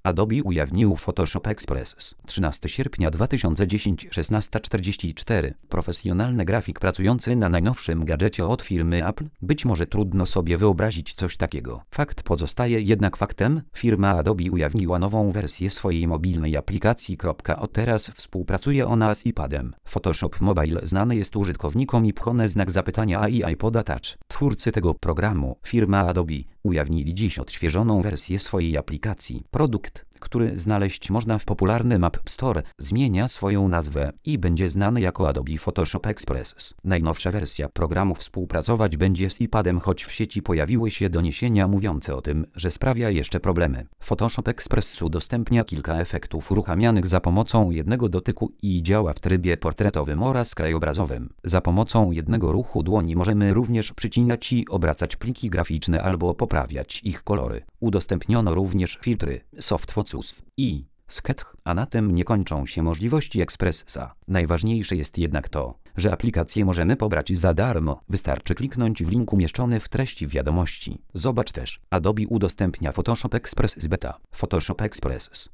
Adobe ujawnił Photoshop Express 13 sierpnia 2010 16:44. Profesjonalny grafik pracujący na najnowszym gadżecie od firmy Apple. Być może trudno sobie wyobrazić coś takiego. Fakt pozostaje jednak faktem. Firma Adobe ujawniła nową wersję swojej mobilnej aplikacji. Od teraz współpracuje ona z iPadem. Photoshop Mobile znany jest użytkownikom i pchone znak zapytania i iPoda Touch. Twórcy tego programu, firma Adobe, ujawnili dziś odświeżoną wersję swojej aplikacji. Produkt, który znaleźć można w popularnym App Store, zmienia swoją nazwę i będzie znany jako Adobe Photoshop Express. Najnowsza wersja programu współpracować będzie z iPadem, choć w sieci pojawiły się doniesienia mówiące o tym, że sprawia jeszcze problemy. Photoshop Express udostępnia kilka efektów uruchamianych za pomocą jednego dotyku i działa w trybie portretowym oraz krajobrazowym. Za pomocą jednego ruchu dłoni możemy również przycinać i obracać pliki graficzne albo poprawiać ich kolory. Udostępniono również filtry, softfocus i sketch, a na tym nie kończą się możliwości Expressa. Najważniejsze jest jednak to, że aplikację możemy pobrać za darmo. Wystarczy kliknąć w link umieszczony w treści wiadomości. Zobacz też, Adobe udostępnia Photoshop Express z beta. Photoshop Express